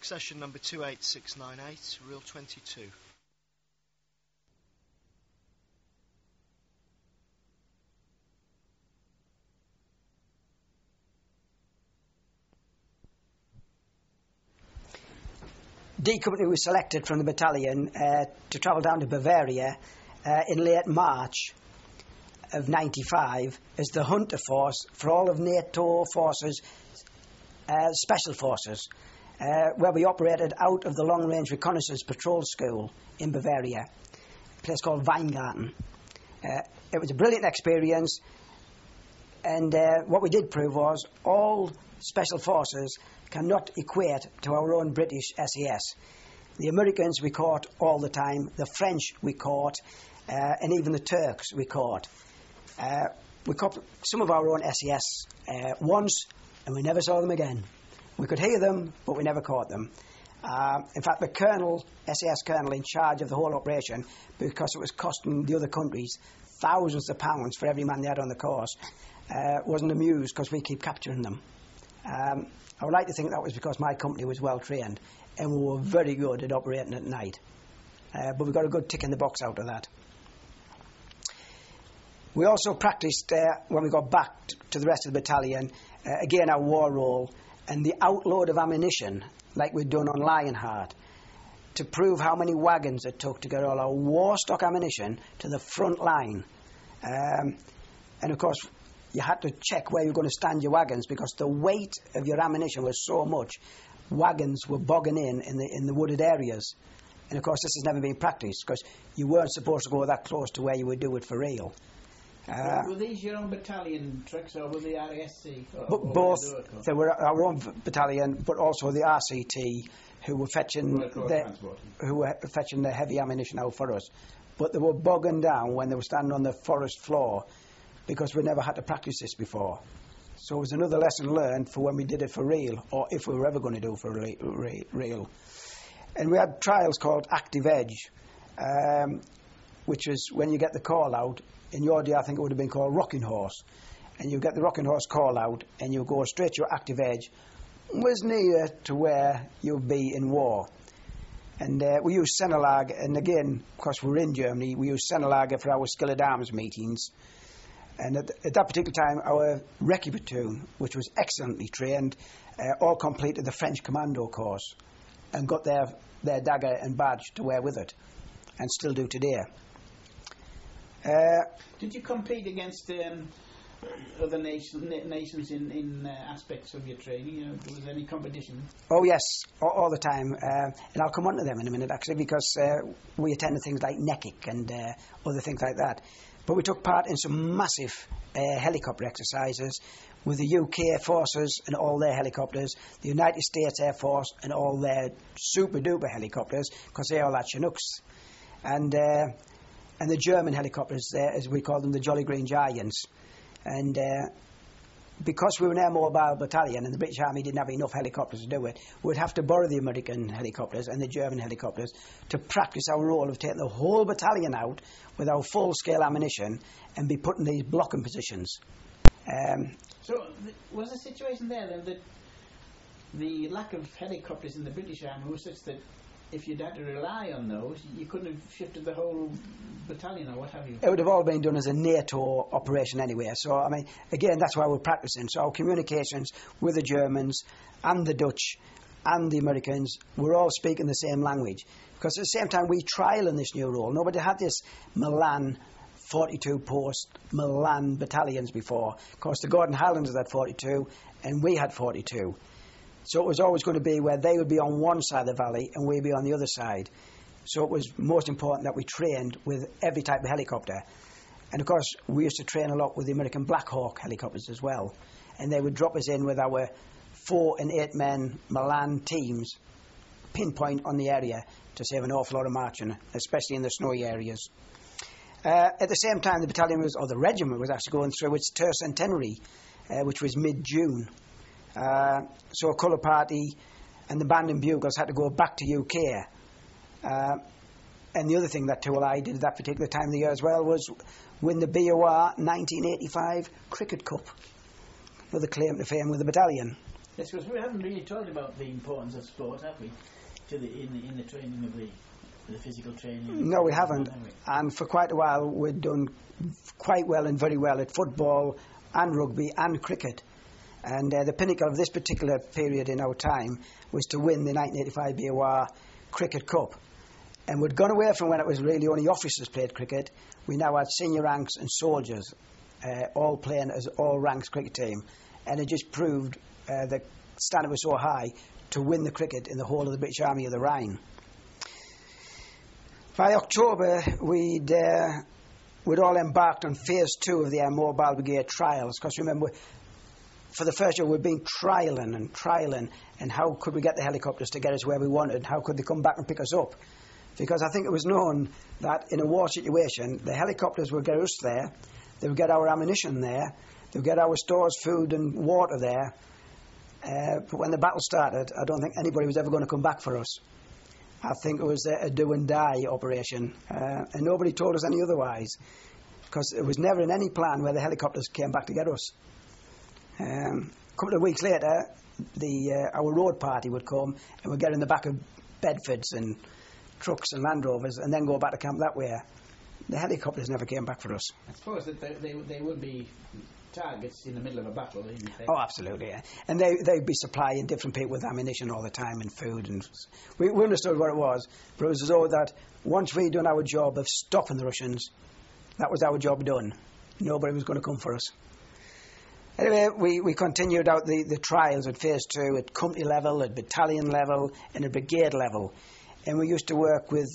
Succession number 28698, reel 22. D Company was selected from the battalion to travel down to Bavaria in late March of 95 as the hunter force for all of NATO forces, special forces, where we operated out of the Long Range Reconnaissance Patrol School in Bavaria, a place called Weingarten. It was a brilliant experience, and what we did prove was all special forces cannot equate to our own British SAS. The Americans we caught all the time, the French we caught, and even the Turks we caught. We caught some of our own SAS once, and we never saw them again. We could hear them, but we never caught them. In fact, the colonel, SAS colonel in charge of the whole operation, because it was costing the other countries thousands of pounds for every man they had on the course, wasn't amused because we keep capturing them. I would like to think that was because my company was well trained and we were very good at operating at night. But we got a good tick in the box out of that. We also practiced, when we got back to the rest of the battalion, again our war role and the outload of ammunition, like we'd done on Lionheart, to prove how many wagons it took to get all our war stock ammunition to the front line. And of course, you had to check where you were going to stand your wagons because the weight of your ammunition was so much, wagons were bogging in the wooded areas. And of course, this has never been practiced because you weren't supposed to go that close to where you would do it for real. Were these your own battalion trucks or were they RASC? Both. They were our own battalion, but also the RCT, who were fetching the heavy ammunition out for us. But they were bogging down when they were standing on the forest floor because we never had to practice this before. So it was another lesson learned for when we did it for real, or if we were ever going to do it for real. And we had trials called Active Edge, which is when you get the call out. In your day, I think it would have been called Rocking Horse. And you get the Rocking Horse call out, and you go straight to your Active Edge, was near to where you'd be in war. And we used Senelag, and again, because we're in Germany, we used Senelag for our Skilled Arms meetings. And at that particular time, our recce platoon, which was excellently trained, all completed the French commando course and got their dagger and badge to wear with it, and still do today. Did you compete against other nations in aspects of your training? Was there any competition? Oh yes, all the time. And I'll come on to them in a minute, actually, because we attended things like NECIC and other things like that. But we took part in some massive helicopter exercises with the UK forces and all their helicopters, the United States Air Force and all their super-duper helicopters, because they all had Chinooks. And the German helicopters, as we call them, the Jolly Green Giants. And because we were an air mobile battalion and the British Army didn't have enough helicopters to do it, we'd have to borrow the American helicopters and the German helicopters to practice our role of taking the whole battalion out with our full-scale ammunition and be put in these blocking positions. So was the situation there then that the lack of helicopters in the British Army was such that if you'd had to rely on those, you couldn't have shifted the whole battalion or what have you? It would have all been done as a NATO operation anyway. So, I mean, again, that's why we're practicing. So our communications with the Germans and the Dutch and the Americans, we're all speaking the same language. Because at the same time, we trial in this new role. Nobody had this Milan 42 post Milan battalions before. Of course, the Gordon Highlanders had 42 and we had 42. So it was always going to be where they would be on one side of the valley and we'd be on the other side. So it was most important that we trained with every type of helicopter. And of course, we used to train a lot with the American Black Hawk helicopters as well. And they would drop us in with our 4 and 8 men Milan teams, pinpoint on the area to save an awful lot of marching, especially in the snowy areas. At the same time, the battalion or the regiment was actually going through its tercentenary, which was mid-June. So a colour party and the band and bugles had to go back to UK. And the other thing that I did at that particular time of the year as well was win the BOR 1985 Cricket Cup, with a claim to fame with the battalion. Yes, because we haven't really talked about the importance of sport, have we? In the training of the physical training. No, we haven't. And for quite a while, we'd done quite well and very well at football and rugby and cricket. And the pinnacle of this particular period in our time was to win the 1985 BOR Cricket Cup. And we'd gone away from when it was really only officers played cricket. We now had senior ranks and soldiers all playing as all ranks cricket team. And it just proved the standard was so high to win the cricket in the whole of the British Army of the Rhine. By October, we'd all embarked on phase 2 of the Air Mobile Brigade trials, because remember, for the first year we'd been trialling, and how could we get the helicopters to get us where we wanted, how could they come back and pick us up? Because I think it was known that in a war situation, the helicopters would get us there, they would get our ammunition there, they would get our stores, food and water there, but when the battle started, I don't think anybody was ever going to come back for us. I think it was a do and die operation, and nobody told us any otherwise, because it was never in any plan where the helicopters came back to get us. A couple of weeks later, our road party would come and we'd get in the back of Bedfords and trucks and Land Rovers and then go back to camp that way. The helicopters never came back for us. I suppose that they would be targets in the middle of a battle, in effect. Oh, absolutely, yeah. And they'd be supplying different people with ammunition all the time and food. And we understood what it was, but it was as though that once we'd done our job of stopping the Russians, that was our job done. Nobody was going to come for us. Anyway, we continued out the trials at phase 2 at company level, at battalion level, and at brigade level. And we used to work with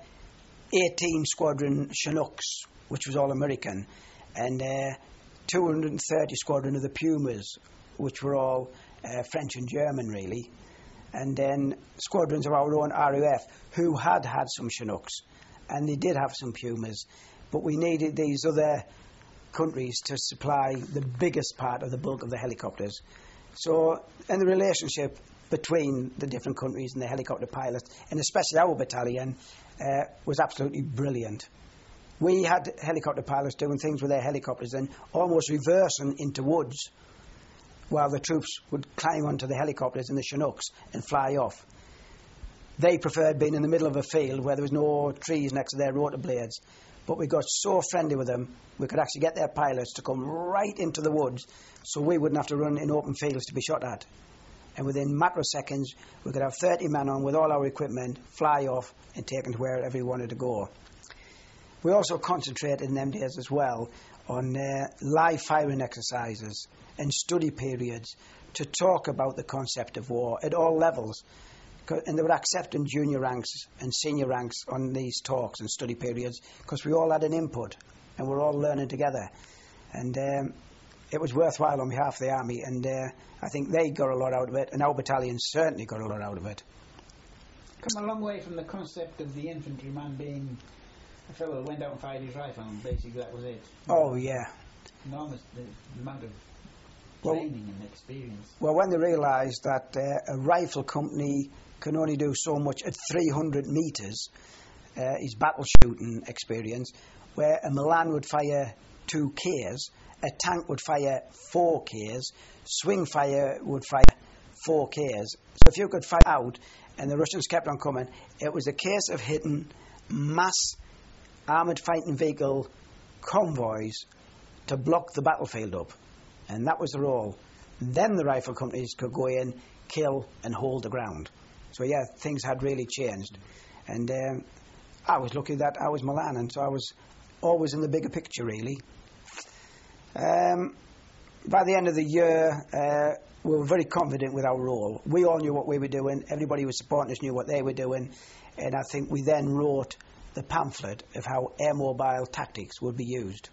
18 Squadron Chinooks, which was all American, and 230 Squadron of the Pumas, which were all French and German, really. And then squadrons of our own RAF, who had some Chinooks, and they did have some Pumas, but we needed these other countries to supply the biggest part of the bulk of the helicopters. So, and the relationship between the different countries and the helicopter pilots, and especially our battalion, was absolutely brilliant. We had helicopter pilots doing things with their helicopters and almost reversing into woods, while the troops would climb onto the helicopters in the Chinooks and fly off. They preferred being in the middle of a field where there was no trees next to their rotor blades. But we got so friendly with them, we could actually get their pilots to come right into the woods so we wouldn't have to run in open fields to be shot at. And within microseconds, we could have 30 men on with all our equipment, fly off and take them to wherever we wanted to go. We also concentrated in them days as well on live firing exercises and study periods to talk about the concept of war at all levels. And they were accepting junior ranks and senior ranks on these talks and study periods because we all had an input and we're all learning together. And it was worthwhile on behalf of the Army, and I think they got a lot out of it, and our battalion certainly got a lot out of it. Come a long way from the concept of the infantryman being a fellow who went out and fired his rifle, and basically that was it. Oh, yeah. Enormous the amount of training and experience. Well, when they realised that a rifle company can only do so much at 300 metres, his battle shooting experience, where a Milan would fire 2 Ks, a tank would fire 4 Ks, swing fire would fire 4 Ks. So if you could fire out and the Russians kept on coming, it was a case of hitting mass armoured fighting vehicle convoys to block the battlefield up. And that was the role. Then the rifle companies could go in, kill and hold the ground. So yeah, things had really changed. And I was lucky that I was Milan, and so I was always in the bigger picture, really. By the end of the year, we were very confident with our role. We all knew what we were doing. Everybody who was supporting us knew what they were doing. And I think we then wrote the pamphlet of how air mobile tactics would be used.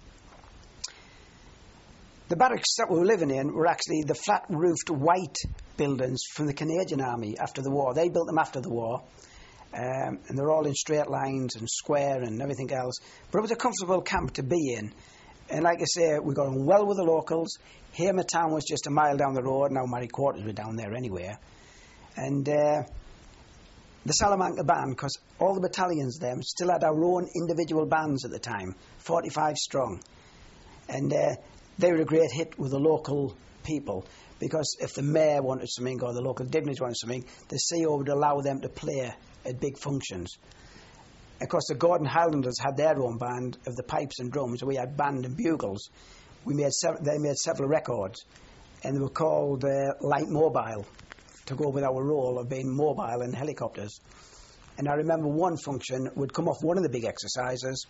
The barracks that we were living in were actually the flat-roofed white buildings from the Canadian Army after the war. They built them after the war, and they're all in straight lines and square and everything else. But it was a comfortable camp to be in. And like I say, we got on well with the locals. Hamer Town was just a mile down the road. Now Marry Quarters were down there anyway. And the Salamanca band, because all the battalions there still had our own individual bands at the time, 45 strong. And they were a great hit with the local people. because if the mayor wanted something or the local dignitaries wanted something, the CO would allow them to play at big functions. Of course, the Gordon Highlanders had their own band of the pipes and drums. We had band and bugles. They made several records, and they were called Light Mobile, to go with our role of being mobile in helicopters. And I remember one function would come off one of the big exercises,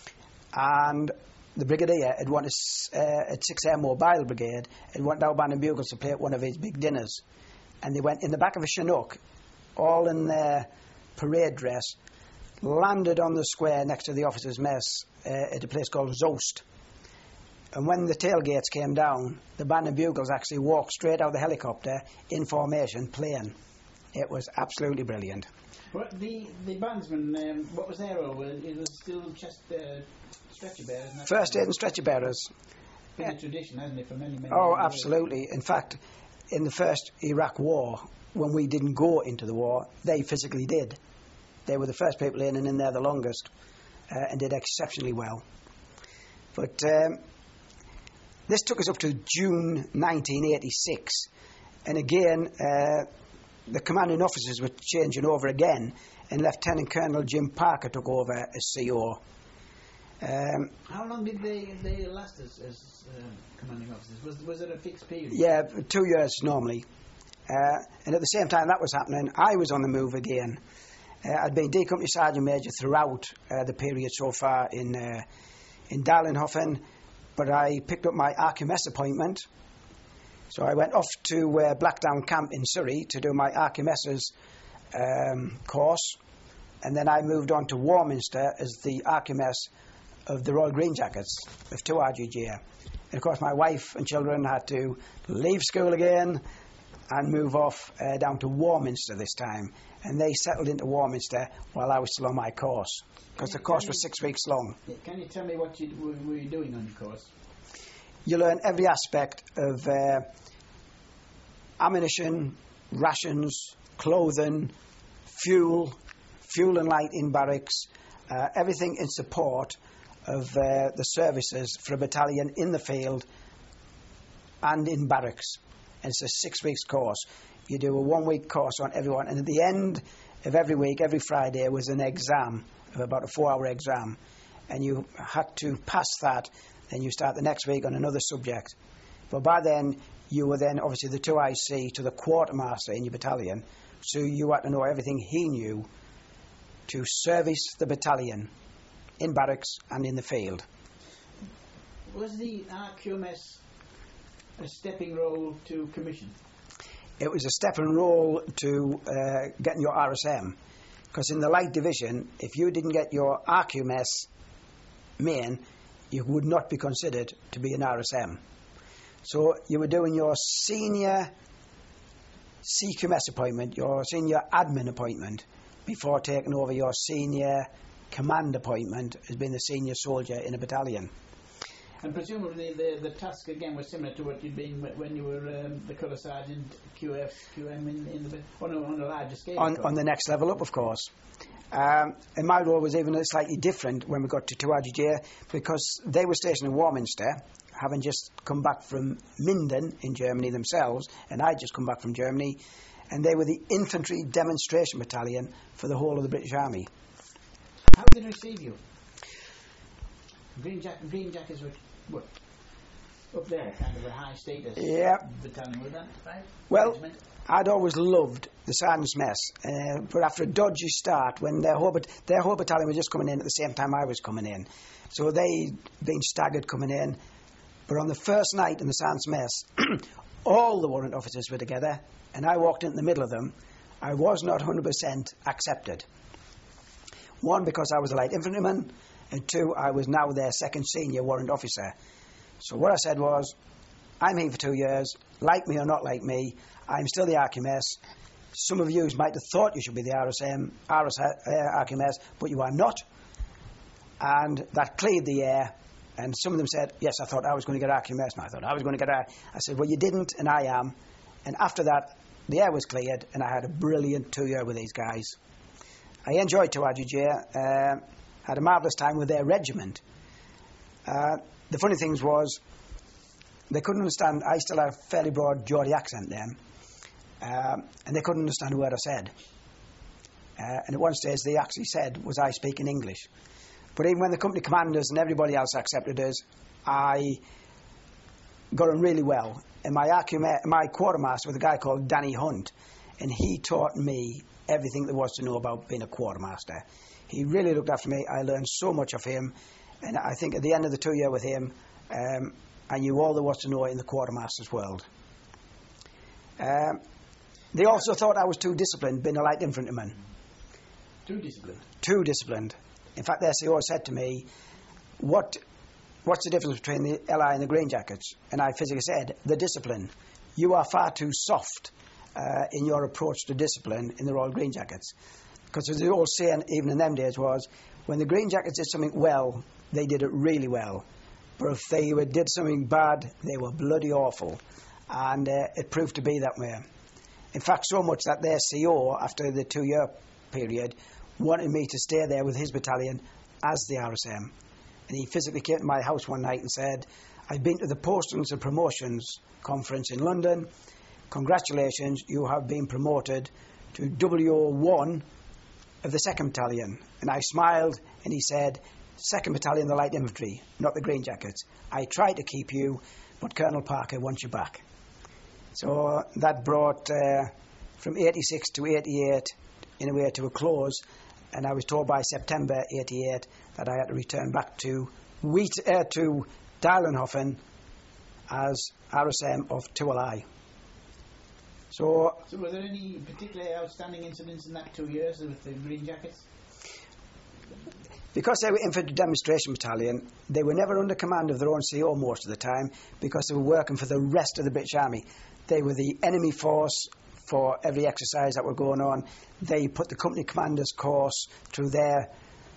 and the brigadier had wanted at 6 Air Mobile Brigade had wanted our band and bugles to play at one of his big dinners, and they went in the back of a Chinook, all in their parade dress, landed on the square next to the officers' mess at a place called Zost. And when the tailgates came down, the band and bugles actually walked straight out of the helicopter in formation, playing. It was absolutely brilliant. What the bandsmen? What was their role? It was still just stretcher bearers. First aid and stretcher bearers. Been a tradition, hasn't it, for many, many Oh, years? absolutely. In fact, in the first Iraq War, when we didn't go into the war, they physically did. They were the first people in and in there the longest, and did exceptionally well. But this took us up to June 1986, and again, the commanding officers were changing over again, and Lieutenant Colonel Jim Parker took over as CO. How long did they last as commanding officers? Was it a fixed period? Yeah, 2 years normally. And at the same time that was happening, I was on the move again. I'd been D Company Sergeant Major throughout the period so far in Darlinhofen, but I picked up my RQMS appointment. So I went off to Blackdown Camp in Surrey to do my RQMS's course, and then I moved on to Warminster as the RQMS of the Royal Green Jackets of 2 RGJ. And of course my wife and children had to leave school again and move off down to Warminster this time. And they settled into Warminster while I was still on my course, because the course was 6 weeks long. Can you tell me what you were doing on your course? You learn every aspect of ammunition, rations, clothing, fuel and light in barracks, everything in support of the services for a battalion in the field and in barracks. And it's a 6 weeks course. You do a 1 week course on everyone, and at the end of every week, every Friday, was an exam, of about a 4-hour exam, and you had to pass that. Then you start the next week on another subject. But by then, you were then obviously the 2IC to the quartermaster in your battalion, so you had to know everything he knew to service the battalion in barracks and in the field. Was the RQMS a stepping role to commission? It was a step and roll to getting your RSM, because in the light division, if you didn't get your RQMS main, you would not be considered to be an RSM. So you were doing your senior CQMS appointment, your senior admin appointment, before taking over your senior command appointment as being the senior soldier in a battalion. And presumably the task again was similar to what you'd been when you were the colour sergeant, QF, QM on a larger scale. On the next level up, of course. And my role was even slightly different when we got to 2RGJ, because they were stationed in Warminster, having just come back from Minden in Germany themselves, and I'd just come back from Germany, and they were the infantry demonstration battalion for the whole of the British Army. How did they receive you? Green Jackets were what? Up there, kind of a high status battalion, was that right? Well, Regiment? I'd always loved the Sergeant's Mess, but after a dodgy start, when their whole battalion was just coming in at the same time I was coming in, so they'd been staggered coming in. But on the first night in the Sergeant's Mess, all the warrant officers were together, and I walked in the middle of them. I was not 100% accepted. One, because I was a light infantryman, and two, I was now their second senior warrant officer. So what I said was, I'm here for 2 years, like me or not like me, I'm still the RQMS. Some of you might have thought you should be the RQMS, but you are not. And that cleared the air, and some of them said, yes, I thought I was going to get RQMS, and I thought I was going to get I said, well, you didn't, and I am. And after that, the air was cleared, and I had a brilliant 2 year with these guys. I enjoyed 2RGJ, had a marvellous time with their regiment. The funny thing was, they couldn't understand. I still have a fairly broad Geordie accent then, and they couldn't understand a word I said. And at one stage they actually said, was I speaking English? But even when the company commanders and everybody else accepted us, I got on really well. And my quartermaster was a guy called Danny Hunt, and he taught me everything there was to know about being a quartermaster. He really looked after me. I learned so much of him, and I think at the end of the 2 years with him, I knew all there was to know in the quartermaster's world. They also thought I was too disciplined, being a light infantryman. Too disciplined? Too disciplined. In fact, the SEO said to me, what's the difference between the LI and the Green Jackets? And I physically said, the discipline. You are far too soft in your approach to discipline in the Royal Green Jackets. Because as the old saying, even in them days, was, when the Green Jackets did something well, they did it really well. But if they did something bad, they were bloody awful. And it proved to be that way. In fact, so much that their CO, after the 2 year period, wanted me to stay there with his battalion as the RSM. And he physically came to my house one night and said, I've been to the Postings and Promotions Conference in London. Congratulations, you have been promoted to WO1 of the 2nd Battalion. And I smiled and he said, 2nd Battalion, the Light Infantry, not the Green Jackets. I tried to keep you, but Colonel Parker wants you back. So that brought from 86 to 88 in a way to a close, and I was told by September 88 that I had to return back to Deilenhofen as RSM of 2LI. So were there any particularly outstanding incidents in that 2 years with the Green Jackets? Because they were infantry demonstration battalion, they were never under command of their own CO most of the time, because they were working for the rest of the British Army. They were the enemy force for every exercise that were going on. They put the company commander's course through their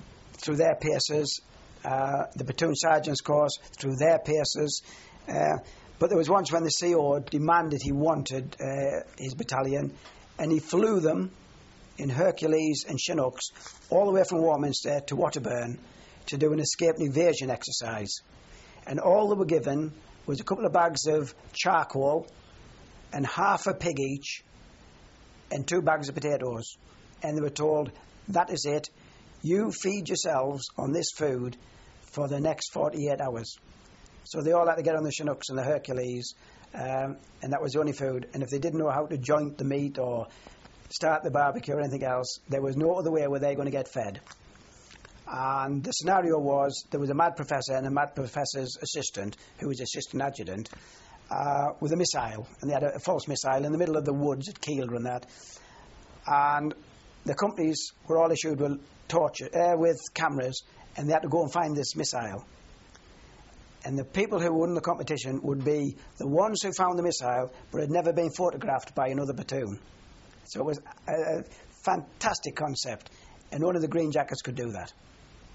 paces, the platoon sergeant's course through their paces. But there was once when the CO demanded he wanted his battalion, and he flew them in Hercules and Chinooks all the way from Warminster to Waterburn to do an escape and evasion exercise. And all they were given was a couple of bags of charcoal and half a pig each and 2 bags of potatoes. And they were told, that is it. You feed yourselves on this food for the next 48 hours. So they all had to get on the Chinooks and the Hercules, and that was the only food. And if they didn't know how to joint the meat or start the barbecue or anything else, there was no other way where they were going to get fed. And the scenario was, there was a mad professor and a mad professor's assistant, who was assistant adjutant, with a missile. And they had a false missile in the middle of the woods at Kielder and that. And the companies were all issued with with cameras, and they had to go and find this missile. And the people who won the competition would be the ones who found the missile but had never been photographed by another platoon. So it was a fantastic concept, and only the Green Jackets could do that.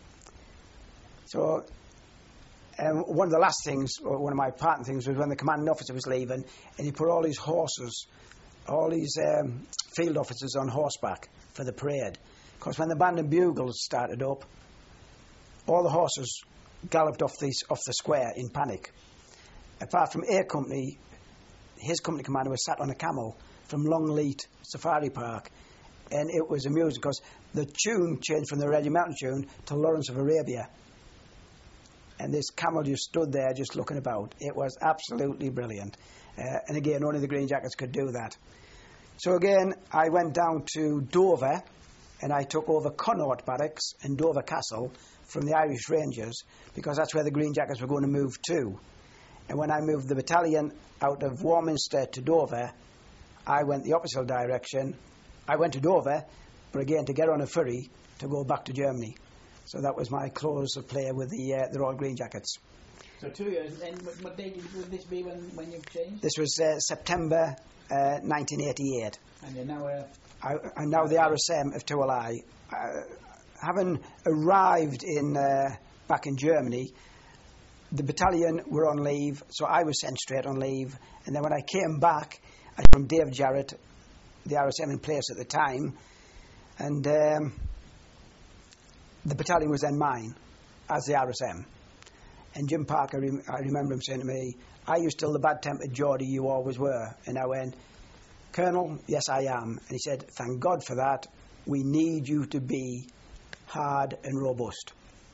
So one of the last things, or one of my partner things, was when the commanding officer was leaving, and he put all his horses, all his field officers on horseback for the parade. Because when the band and bugles started up, all the horses galloped off the square in panic. Apart from A Company, his company commander was sat on a camel from Longleat Safari Park, and it was amusing because the tune changed from the regimental tune to Lawrence of Arabia, and this camel just stood there just looking about. It was absolutely brilliant, and again, only the Green Jackets could do that. So again, I went down to Dover, and I took over Connaught Barracks and Dover Castle from the Irish Rangers, because that's where the Green Jackets were going to move to. And when I moved the battalion out of Warminster to Dover, I went the opposite direction. I went to Dover, but again to get on a ferry to go back to Germany. So that was my close of play with the Royal Green Jackets. So 2 years, and what date would this be when you've changed? This was September 1988. And you're now I'm now the RSM of 2LI. Having arrived back in Germany, the battalion were on leave, so I was sent straight on leave. And then when I came back, I found Dave Jarrett, the RSM in place at the time, and the battalion was then mine as the RSM. And Jim Parker, I remember him saying to me, "Are you still the bad-tempered Geordie you always were?" And I went, "Colonel, yes I am." And he said, "Thank God for that. We need you to be hard and robust."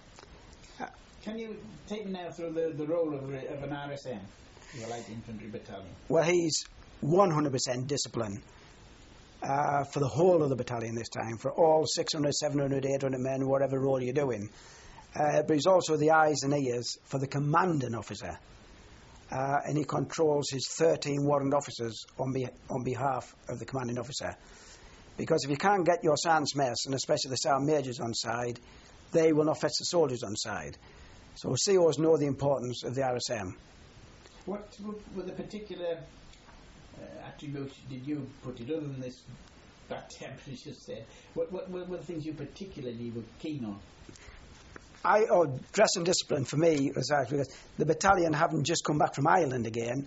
Can you take me now through the role of an RSM, the Light Infantry Battalion? Well, he's 100% discipline for the whole of the battalion this time, for all 600, 700, 800 men, whatever role you're doing. But he's also the eyes and ears for the commanding officer. And he controls his 13 warrant officers on behalf of the commanding officer. Because if you can't get your sergeant's mess, and especially the sergeant majors on side, they will not fetch the soldiers on side. So COs know the importance of the RSM. What were the particular attributes did you put it, other than this bad temper you just said? What were the things you particularly were keen on? Dress and discipline for me was because the battalion, having just come back from Ireland again,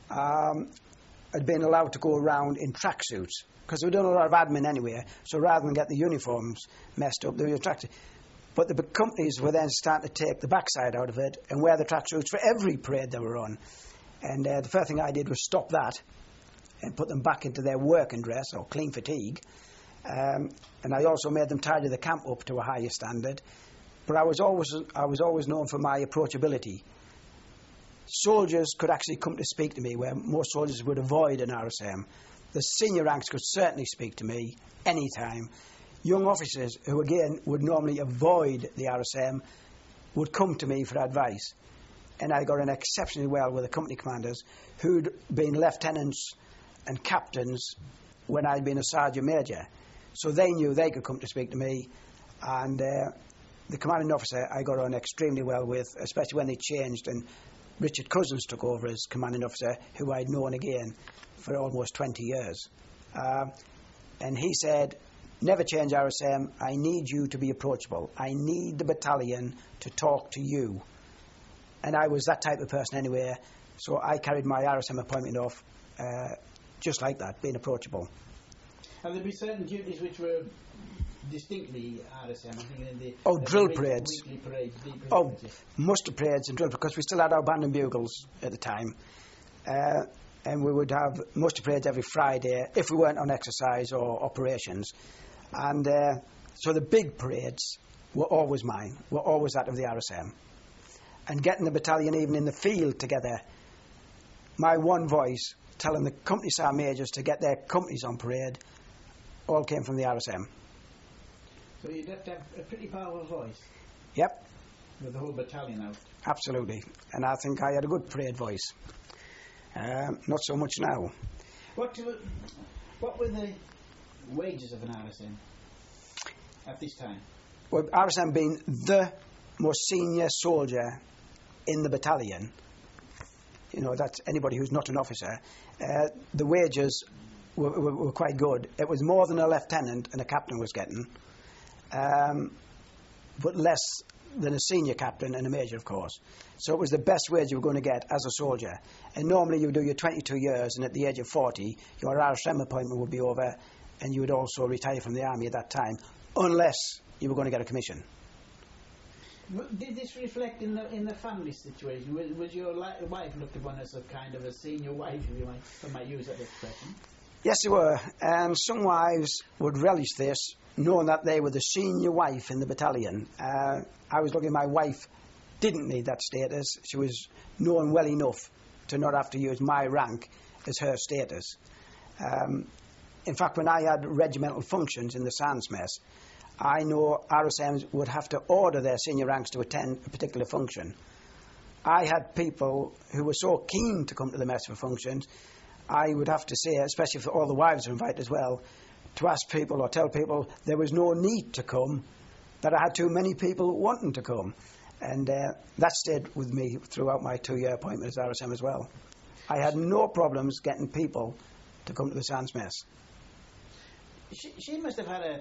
had been allowed to go around in tracksuits because they were doing a lot of admin anyway. So rather than get the uniforms messed up, they were tracksuits. But the big companies were then starting to take the backside out of it and wear the tracksuits for every parade they were on. And the first thing I did was stop that and put them back into their working dress or clean fatigue. And I also made them tidy the camp up to a higher standard. But I was always known for my approachability. Soldiers could actually come to speak to me, where most soldiers would avoid an RSM. The senior ranks could certainly speak to me anytime. Young officers, who again would normally avoid the RSM, would come to me for advice. And I got on exceptionally well with the company commanders, who'd been lieutenants and captains when I'd been a sergeant major. So they knew they could come to speak to me, and the commanding officer I got on extremely well with, especially when they changed and Richard Cousins took over as commanding officer, who I'd known again for almost 20 years. And he said, "Never change RSM. I need you to be approachable. I need the battalion to talk to you." And I was that type of person anyway, so I carried my RSM appointment off just like that, being approachable. And there'd be certain duties which were distinctly RSM, I think, in the drill parades. Weekly parades, muster parades and drill, because we still had our band and bugles at the time. And we would have muster parades every Friday if we weren't on exercise or operations. And so the big parades were always mine, were always that of the RSM. And getting the battalion even in the field together, my one voice telling the company sergeant majors to get their companies on parade all came from the RSM. So you'd have to have a pretty powerful voice. Yep. With the whole battalion out. Absolutely. And I think I had a good parade voice. Not so much now. What were the wages of an RSM at this time? Well, RSM being the most senior soldier in the battalion, you know, that's anybody who's not an officer, the wages were quite good. It was more than a lieutenant and a captain was getting, but less than a senior captain and a major, of course. So it was the best wage you were going to get as a soldier. And normally you would do your 22 years, and at the age of 40, your RSM appointment would be over, and you would also retire from the army at that time, unless you were going to get a commission. Did this reflect in the family situation? Was your wife looked upon as a kind of a senior wife, if you might use that expression? Yes, they were. And some wives would relish this, knowing that they were the senior wife in the battalion. I was lucky my wife didn't need that status. She was known well enough to not have to use my rank as her status. In fact, when I had regimental functions in the Sands Mess, I know RSMs would have to order their senior ranks to attend a particular function. I had people who were so keen to come to the mess for functions, I would have to say, especially if all the wives were invited as well, to ask people or tell people there was no need to come, that I had too many people wanting to come. And that stayed with me throughout my 2-year appointment as RSM as well. I had no problems getting people to come to the Sands Mess. She must have had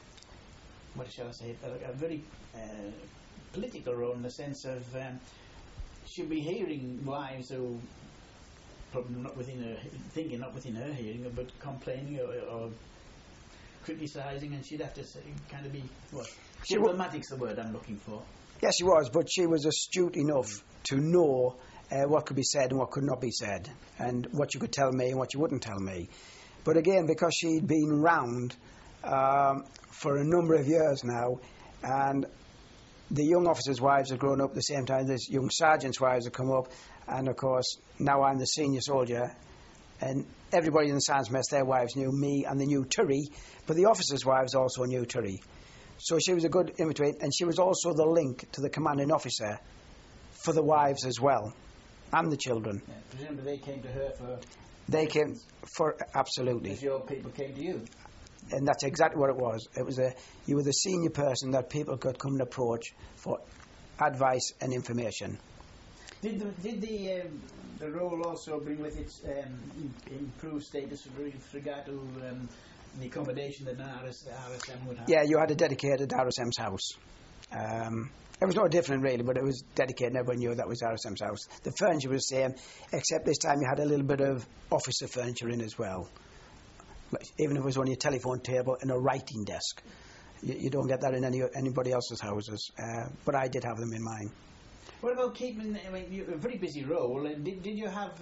a very political role, in the sense of she'd be hearing wives who probably not within her hearing, but complaining or criticising, and she'd have to kind of be diplomatic's the word I'm looking for. Yes, she was, but she was astute enough to know what could be said and what could not be said, and what you could tell me and what you wouldn't tell me. But again, because she'd been round for a number of years now, and the young officers' wives have grown up at the same time, the young sergeants' wives have come up, and of course now I'm the senior soldier, and everybody in the sergeant's mess, their wives knew me and they knew Turry, but the officers' wives also knew Turry. So she was a good in-between, and she was also the link to the commanding officer for the wives as well, and the children. Yeah, presumably they came to her for... They came for, absolutely. As your people came to you. And that's exactly what it was. You were the senior person that people could come and approach for advice and information. Did the role also bring with it improved status with regard to the accommodation that an RSM would have? Yeah, you had a dedicated RSM's house. It was no different really, but it was dedicated and everyone knew that was RSM's house. The furniture was the same, except this time you had a little bit of officer furniture in as well. Even if it was on your telephone table and a writing desk. You don't get that in anybody else's houses, but I did have them in mine. What about keeping, I mean, you're a very busy role, and did you have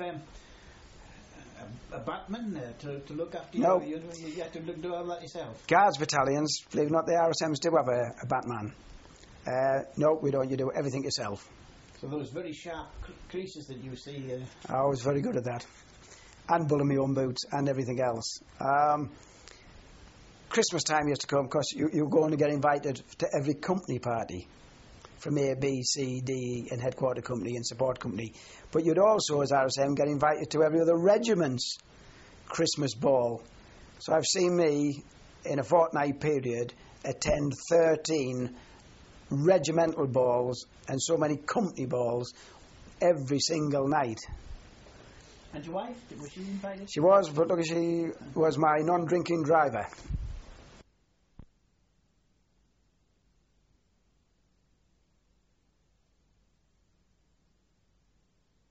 a batman to look after you? No. You had to do all that yourself? Guards battalions, believe it or not, the RSMs do have a batman. No, we don't. You do everything yourself. So those very sharp creases that you see... I was very good at that. And bulling my own boots and everything else. Christmas time used to come because you're going to get invited to every company party from A, B, C, D and headquarter company and support company. But you'd also, as RSM, get invited to every other regiment's Christmas ball. So I've seen me, in a fortnight period, attend 13 regimental balls and so many company balls every single night. And your wife, was she invited? She was, but look, she was my non-drinking driver.